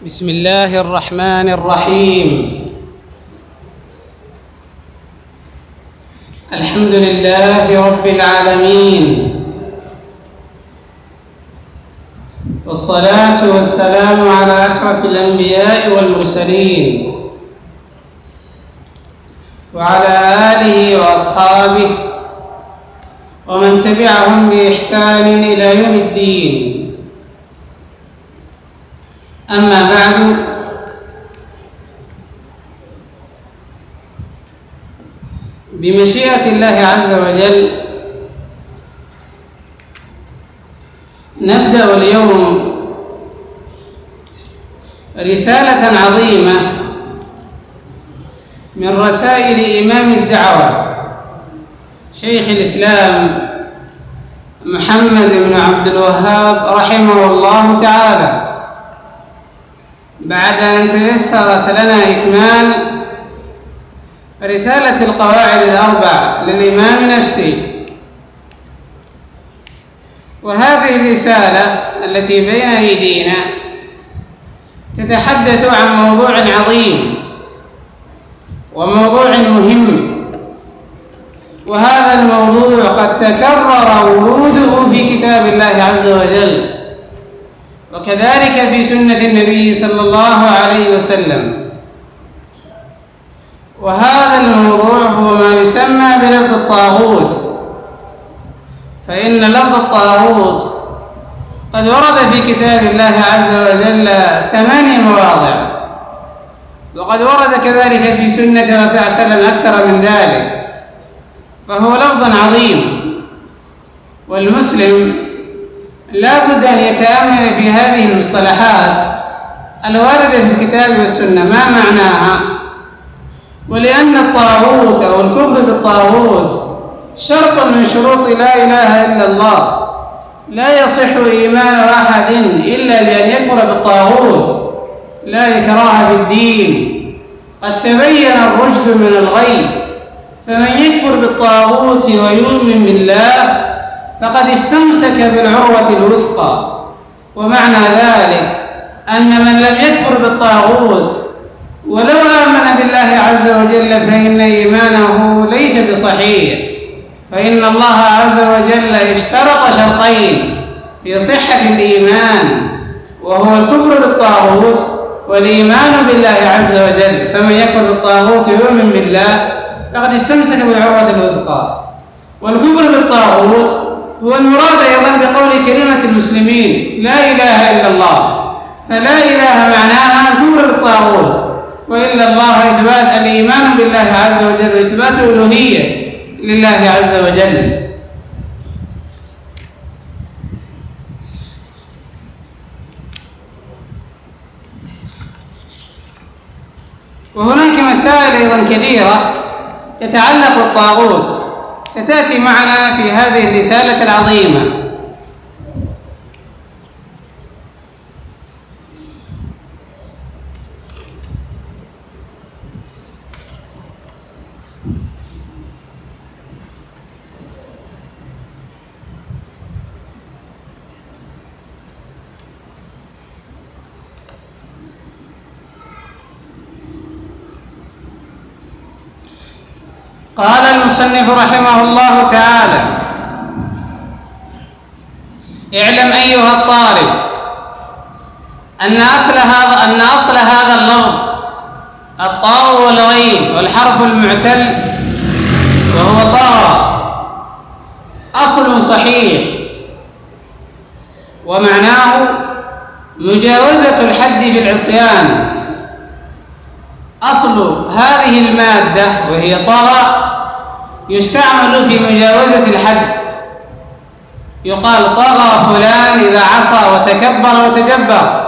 بسم الله الرحمن الرحيم. الحمد لله رب العالمين، والصلاة والسلام على أشرف الأنبياء والمرسلين وعلى آله وأصحابه ومن تبعهم بإحسان إلى يوم الدين. أما بعد، بمشيئة الله عز وجل نبدأ اليوم رسالة عظيمة من رسائل إمام الدعوة شيخ الإسلام محمد بن عبد الوهاب رحمه الله تعالى، بعد أن تيسرت لنا إكمال رسالة القواعد الأربع للإمام نفسه. وهذه الرسالة التي بين أيدينا تتحدث عن موضوع عظيم وموضوع مهم، وهذا الموضوع قد تكرر وروده في كتاب الله عز وجل، وكذلك في سنة النبي صلى الله عليه وسلم. وهذا الموضوع هو ما يسمى بلفظ الطاغوت، فإن لفظ الطاغوت قد ورد في كتاب الله عز وجل 8 مواضع، وقد ورد كذلك في سنة رسول الله صلى الله عليه وسلم أكثر من ذلك، فهو لفظ عظيم، والمسلم لا بد أن يتأمل في هذه المصطلحات الواردة في الكتاب والسنة ما معناها. ولأن الطاغوت أو الكفر بالطاغوت شرط من شروط لا إله إلا الله، لا يصح إيمان أحد إلا بأن يكفر بالطاغوت، لا إكراه في الدين، قد تبين الرشد من الغي، فمن يكفر بالطاغوت ويؤمن بالله فقد استمسك بالعروة الوثقى. ومعنى ذلك أن من لم يكفر بالطاغوت ولو آمن بالله عز وجل فإن إيمانه ليس بصحيح، فإن الله عز وجل اشترط شرطين في صحة الإيمان، وهو الكفر بالطاغوت والإيمان بالله عز وجل. فمن يكفر بالطاغوت ويؤمن بالله فقد استمسك بالعروة الوثقى. والكفر بالطاغوت هو المراد أيضا بقول كلمة المسلمين لا إله إلا الله، فلا إله معناها الكفر بالطاغوت، وإلا الله إثبات الإيمان بالله عز وجل وإثبات الألوهية لله عز وجل. وهناك مسائل أيضا كثيرة تتعلق بالطاغوت ستأتي معنا في هذه الرسالة العظيمة. قال المصنف رحمه الله تعالى: اعلم أيها الطالب أن أصل هذا اللفظ الطاء والغين والحرف المعتل وهو طاء أصل صحيح، ومعناه مجاوزة الحد في العصيان. أصل هذه المادة وهي طغى يستعمل في مجاوزة الحد، يقال طغى فلان إذا عصى وتكبر وتجبر،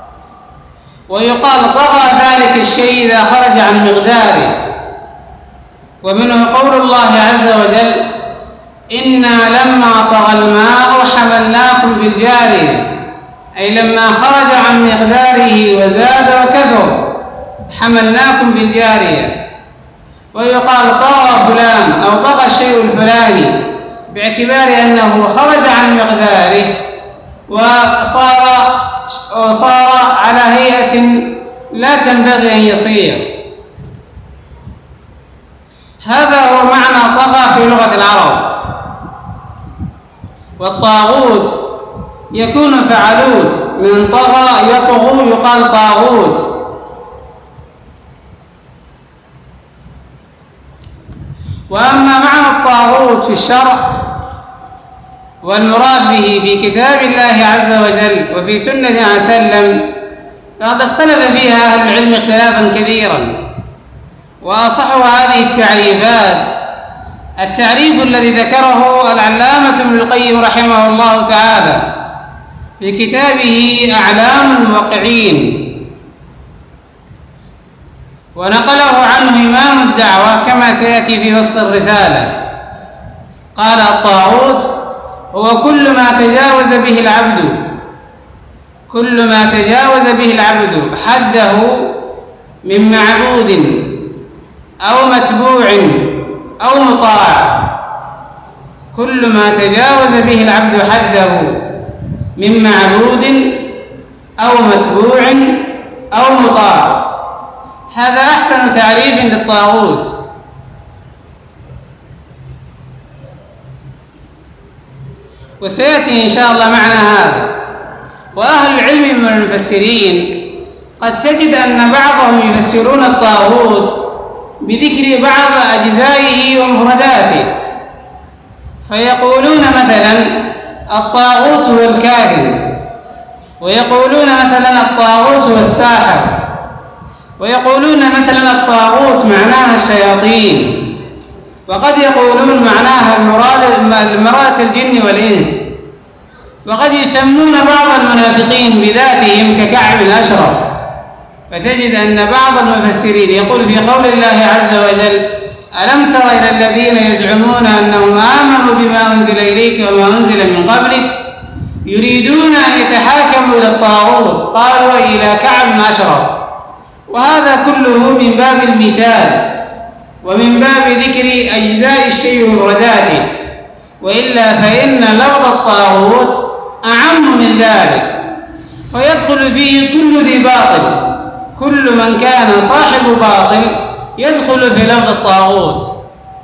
ويقال طغى ذلك الشيء إذا خرج عن مقداره. ومنه قول الله عز وجل: إنا لما طغى الماء حملناكم في الجارية، أي لما خرج عن مقداره وزاد وكثر حملناكم في الجارية. ويقال طغى فلان أو طغى الشيء الفلاني باعتبار أنه خرج عن مقداره وصار على هيئة لا تنبغي أن يصير. هذا هو معنى طغى في لغة العرب. والطاغوت يكون فعلوت، من طغى يطغو يقال طاغوت. وأما معنى الطاغوت في الشرع والمراد به في كتاب الله عز وجل وفي سنة عليه وسلم فقد اختلف فيها أهل العلم اختلافا كبيرا، وأصح هذه التعريفات التعريف الذي ذكره العلامة ابن القيم رحمه الله تعالى في كتابه أعلام الموقعين، ونقله عنه إمام الدعوة كما سيأتي في وسط الرسالة. قال: الطاغوت هو كل ما تجاوز به العبد حده من معبود أو متبوع أو مطاع. كل ما تجاوز به العبد حده من معبود أو متبوع أو مطاع. هذا أحسن تعريف للطاغوت. وسيأتي إن شاء الله معنى هذا. وأهل العلم من المفسرين قد تجد أن بعضهم يفسرون الطاغوت بذكر بعض أجزائه ومفرداته، فيقولون مثلا الطاغوت هو الكاهن، ويقولون مثلا الطاغوت هو الساحر، ويقولون مثلا الطاغوت معناها الشياطين، وقد يقولون معناها المراد الجن والإنس، وقد يسمون بعض المنافقين بذاتهم ككعب الأشرف. فتجد أن بعض المفسرين يقول في قول الله عز وجل: ألم تر إلى الذين يزعمون أنهم آمنوا بما أنزل إليك وما أنزل من قبلك يريدون أن يتحاكموا إلى الطاغوت قالوا إلى كعب أشرف. وهذا كله من باب المثال ومن باب ذكر أجزاء الشيء ومفرداته، وإلا فإن لفظ الطاغوت أعم من ذلك، فيدخل فيه كل ذي باطل. كل من كان صاحب باطل يدخل في لفظ الطاغوت.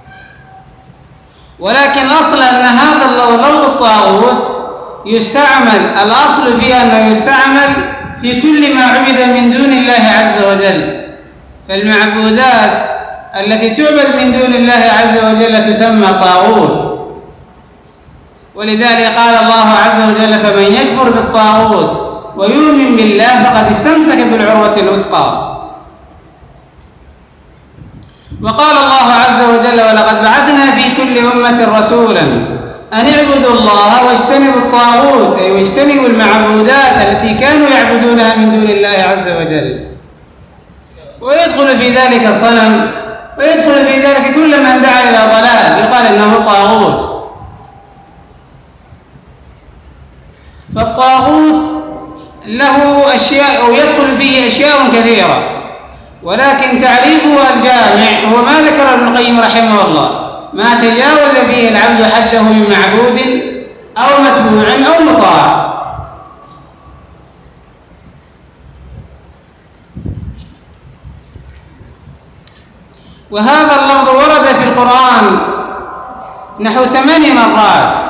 ولكن أصل أن هذا لفظ الطاغوت يستعمل، الأصل فيه أنه يستعمل في كل ما عبد من دون الله عز وجل. فالمعبودات التي تعبد من دون الله عز وجل تسمى طاغوت. ولذلك قال الله عز وجل: فمن يكفر بالطاغوت ويؤمن بالله فقد استمسك بالعروة الوثقى. وقال الله عز وجل: ولقد بعثنا في كل أمة رسولا أن اعبدوا الله واجتنبوا الطاغوت، أي واجتنبوا المعبودات التي كانوا يعبدونها من دون الله عز وجل. ويدخل في ذلك الصنم، ويدخل في ذلك كل من دعا إلى ضلال يقال إنه طاغوت. فالطاغوت له أشياء أو يدخل فيه أشياء كثيرة، ولكن تعريفه الجامع هو ما ذكر ابن القيم رحمه الله: ما تجاوز به العبد حده من معبود أو متبوع أو مطاع. وهذا اللفظ ورد في القرآن نحو 8 مرات.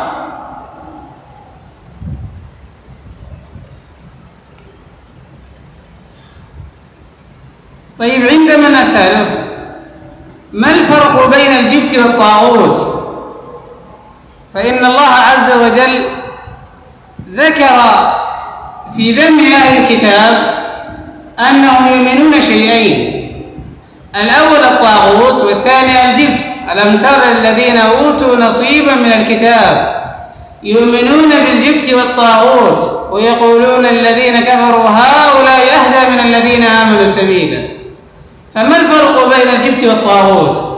طيب، عندما نسأل ما الفرق بين الجبت والطاغوت، فإن الله عز وجل ذكر في ذم أهل الكتاب أنهم يؤمنون شيئين: الأول الطاغوت والثاني الجبت. ألم تر الذين أوتوا نصيبا من الكتاب يؤمنون بالجبت والطاغوت ويقولون الذين كفروا هؤلاء أهدى من الذين آمنوا سبيلا. فما الفرق بين الجبت والطاغوت؟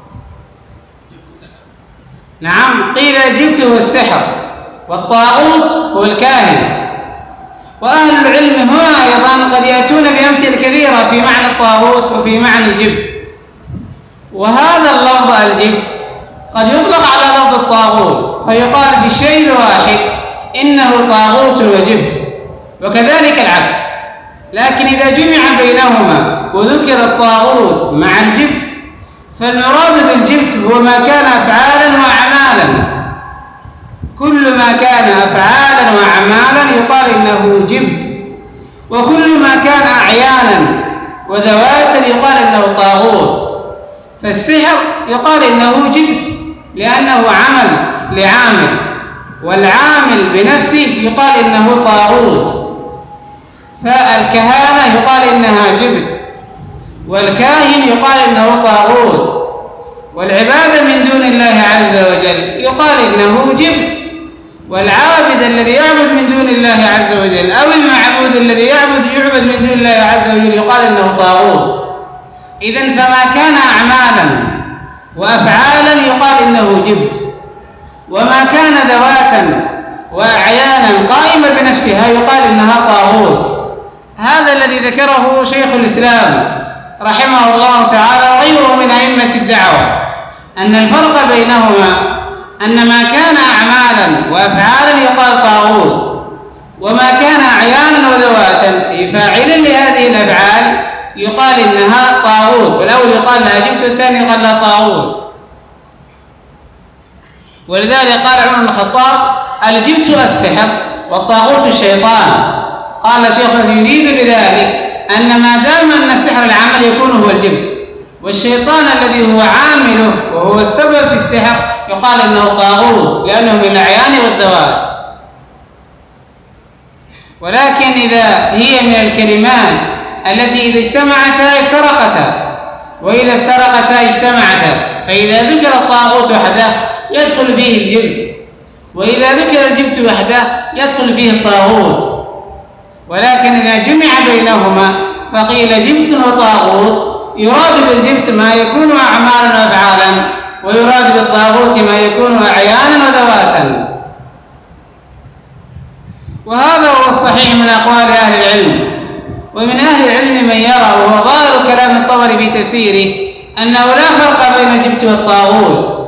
نعم، قيل الجبت هو السحر والطاغوت هو الكاهن. وأهل العلم هنا أيضا قد يأتون بأمثلة كثيرة في معنى الطاغوت وفي معنى الجبت. وهذا اللفظ الجبت قد يطلق على لفظ الطاغوت فيقال في الشيء الواحد إنه طاغوت وجبت، وكذلك العكس. لكن إذا جمع بينهما وذكر الطاغوت مع الجبت فالمراد بالجبت هو ما كان أفعالا وأعمالا. كل ما كان أفعالا وأعمالا يقال إنه جبت، وكل ما كان أعيانا وذواتا يقال إنه طاغوت. فالسحر يقال إنه جبت لأنه عمل لعامل، والعامل بنفسه يقال إنه طاغوت. فالكهانة يقال إنها جبت، والكاهن يقال إنه طاغوت، والعبادة من دون الله عز وجل يقال إنه جبت، والعابد الذي يعبد من دون الله عز وجل أو المعبود الذي يعبد من دون الله عز وجل يقال إنه طاغوت. إذن فما كان أعمالا وأفعالا يقال إنه جبت، وما كان ذواتا وأعيانا قائمة بنفسها يقال إنها طاغوت. هذا الذي ذكره شيخ الإسلام رحمه الله تعالى وغيره من أئمة الدعوة، أن الفرق بينهما أن ما كان أعمالا وأفعالا يقال طاغوت، وما كان أعيانا وذواتا أي فاعلا لهذه الأفعال يقال إنها طاغوت. والأول يقال لها جبت والثاني يقال لها طاغوت. ولذلك قال عمر بن الخطاب الجبت السحر والطاغوت الشيطان. قال شيخنا يريد بذلك أن ما دام أن السحر العمل يكون هو الجبت، والشيطان الذي هو عامله وهو السبب في السحر يقال إنه طاغوت لأنه من الأعيان والذوات. ولكن إذا هي من الكلمات التي إذا اجتمعتا افترقتا، وإذا افترقتا اجتمعتا، فإذا ذكر الطاغوت وحده يدخل فيه الجبت، وإذا ذكر الجبت وحده يدخل فيه الطاغوت. ولكن إذا جمع بينهما فقيل جبت وطاغوت، يراد بالجبت ما يكون أعمالا وأفعالا، ويراد بالطاغوت ما يكون أعيانا وذواتا. وهذا هو الصحيح من أقوال أهل العلم. ومن أهل العلم من يرى وهو ظاهر كلام الطبري في تفسيره أنه لا فرق بين الجبت والطاغوت،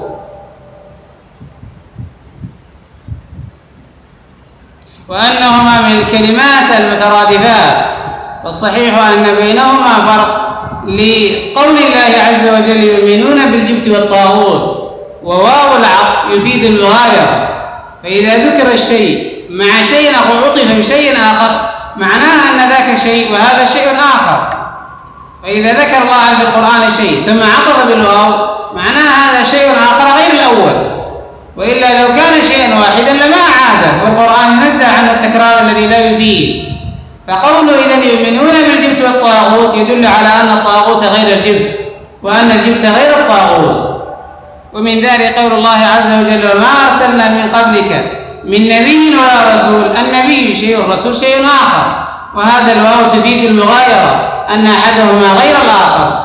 وأنهما من الكلمات المترادفات. والصحيح أن بينهما فرق لقول الله عز وجل يؤمنون بالجبت والطاغوت، وواو العطف يفيد المغايرة، فإذا ذكر الشيء مع شيء أو عطف بشيء آخر معناه أن ذاك شيء وهذا شيء آخر. فإذا ذكر الله في القرآن شيء ثم عطف بالواو معناه هذا شيء آخر غير الأول، وإلا لو كان شيئا واحدا لما عاده، والقرآن ينزه عن التكرار الذي لا يفيد. فقوله إذن يؤمنون بالجبت والطاغوت يدل على أن الطاغوت غير الجبت، وأن الجبت غير الطاغوت. ومن ذلك قول الله عز وجل وما أرسلنا من قبلك من نبي ولا رسول. النبي شيء والرسول شيء آخر، وهذا الواو تفيد المغايرة أن أحدهما غير الآخر.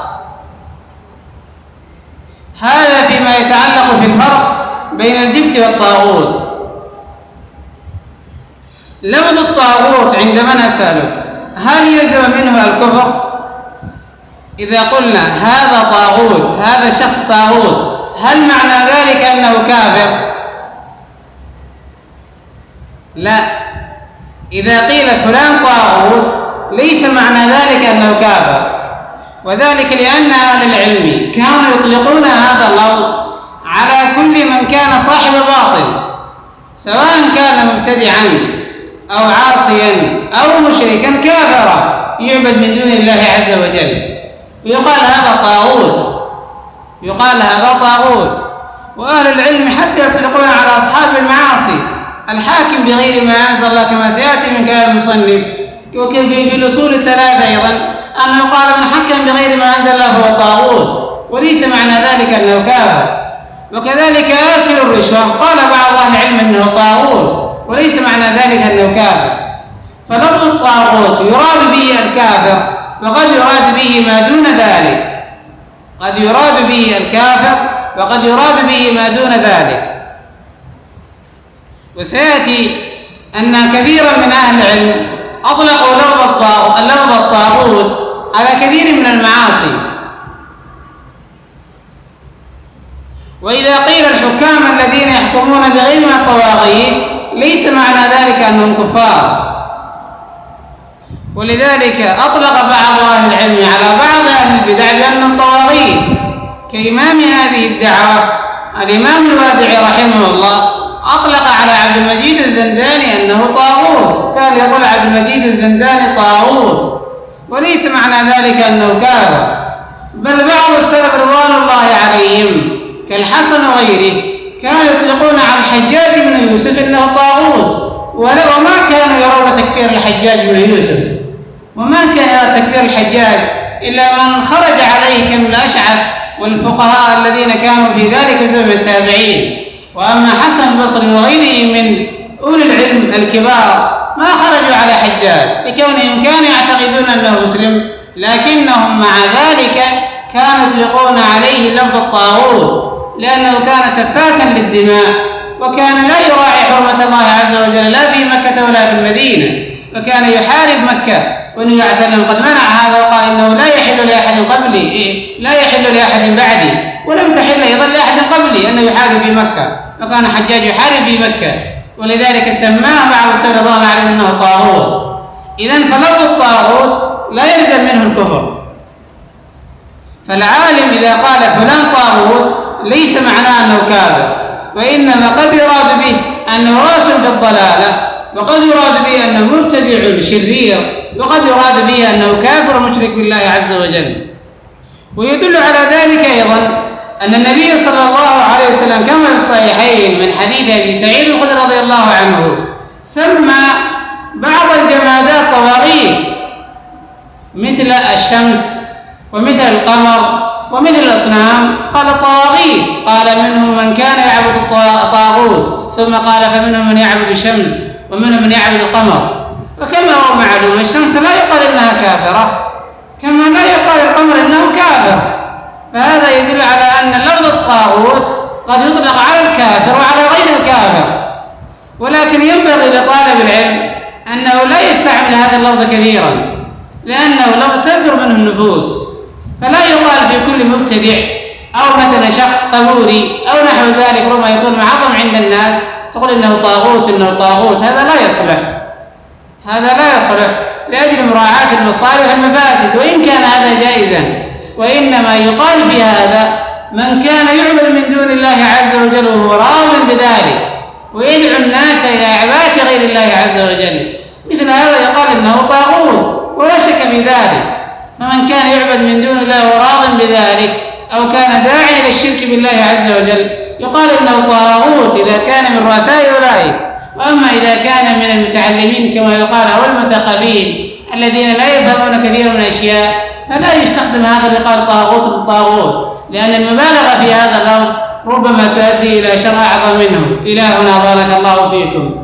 هذا فيما يتعلق في الفرق بين الجبت والطاغوت. لفظ الطاغوت عندما نسأله هل يلزم منه الكفر؟ إذا قلنا هذا طاغوت، هذا الشخص طاغوت، هل معنى ذلك أنه كافر؟ لا. إذا قيل فلان طاغوت ليس معنى ذلك أنه كافر، وذلك لأن أهل العلم كانوا يطلقون هذا اللفظ على كل من كان صاحب باطل، سواء كان مبتدعا أو عاصيا أو مشركا كافرا يعبد من دون الله عز وجل، ويقال هذا طاغوت، يقال هذا طاغوت. وأهل العلم حتى يطلقون على أصحاب المعاصي الحاكم بغير ما أنزل الله، كما سيأتي من كلام المصنف وكيف في الأصول الثلاثة أيضا أنه قال من حكم بغير ما أنزل الله هو طاغوت، وليس معنى ذلك أنه كافر. وكذلك آكل الرشوة قال بعض أهل العلم أنه طاغوت، وليس معنى ذلك أنه كافر. فلفظ الطاغوت يراد به الكافر، وقد يراد به ما دون ذلك، قد يراد به الكافر وقد يراد به ما دون ذلك. وسيأتي أن كثيرا من أهل العلم أطلقوا لفظ الطاغوت على كثير من المعاصي. وإذا قيل الحكام الذين يحكمون بغير ما الطواغيت ليس معنى ذلك أنهم كفار، ولذلك أطلق بعض أهل العلم على بعض أهل البدع بأنهم طواغيت، كإمام هذه الدعوة الإمام الوادعي رحمه الله أطلق على عبد المجيد الزنداني أنه طاغوت، كان يقول عبد المجيد الزنداني طاغوت، وليس معنى ذلك أنه كافر، بل بعض السلف رضوان الله عليهم كالحسن وغيره كانوا يطلقون على الحجاج بن يوسف أنه طاغوت، وما كانوا يرون تكفير الحجاج بن يوسف، وما كان يرى تكفير الحجاج إلا من خرج عليه كم الأشعث والفقهاء الذين كانوا في ذلك الزمن التابعين. وأما حسن البصري وغيره من أولي العلم الكبار ما خرجوا على حجاج لكونهم كانوا يعتقدون أنه مسلم، لكنهم مع ذلك كانوا يطلقون عليه لفظ الطاغوت لأنه كان سفاكا للدماء، وكان لا يراعي حرمة الله عز وجل لا في مكة ولا في المدينة، وكان يحارب مكة، والنبي عليه الصلاة والسلام قد منع هذا وقال إنه لا يحل لأحد قبلي لا يحل لأحد بعدي، ولم تحل أيضا لأحد قبلي أنه يحارب في مكة، وكان حجاج يحارب في مكة، ولذلك سماه بعض السلف رضي الله عنهم أنه طاغوت. إذن فلفظ الطاغوت لا يلزم منه الكفر، فالعالم إذا قال فلان طاغوت ليس معناه أنه كافر، وإنما قد يراد به أنه راسل في الضلالة، وقد يراد به أنه مبتدع شرير، وقد يراد به أنه كافر مشرك بالله عز وجل. ويدل على ذلك أيضا أن النبي صلى الله عليه وسلم كما في الصحيحين من حديث أبي سعيد الخدري رضي الله عنه سمى بعض الجمادات طواغيت مثل الشمس ومثل القمر ومثل الأصنام، قال طواغيت، قال منهم من كان يعبد الطاغوت، ثم قال فمنهم من يعبد الشمس ومنهم من يعبد القمر. وكما هو معلوم الشمس لا يقال إنها كافرة كما لا يقال القمر إنه كافر، فهذا يدل على أن لفظ الطاغوت قد يطلق على الكافر وعلى غير الكافر، ولكن ينبغي لطالب العلم أنه لا يستعمل هذا اللفظ كثيرا، لأنه لفظ تذكر منه النفوس، فلا يقال في كل مبتدع أو مثلا شخص قبوري أو نحو ذلك ربما يكون معظم عند الناس تقول إنه طاغوت إنه طاغوت، هذا لا يصلح، هذا لا يصلح لأجل مراعاة المصالح والمفاسد، وإن كان هذا جائزا، وإنما يقال في هذا من كان يعبد من دون الله عز وجل وهو راض بذلك ويدعو الناس إلى عبادة غير الله عز وجل، مثل هذا يقال إنه طاغوت ولا شك في ذلك. فمن كان يعبد من دون الله وراض بذلك أو كان داعي إلى الشرك بالله عز وجل يقال إنه طاغوت إذا كان من رؤساء أولئك. وأما إذا كان من المتعلمين كما يقال أو المثقفين الذين لا يفهمون كثيرا من الأشياء فلا يستخدم هذا يقال طاغوت بالطاغوت، لأن المبالغة في هذا الأمر ربما تؤدي إلى شر أعظم منه. إلى هنا بارك الله فيكم.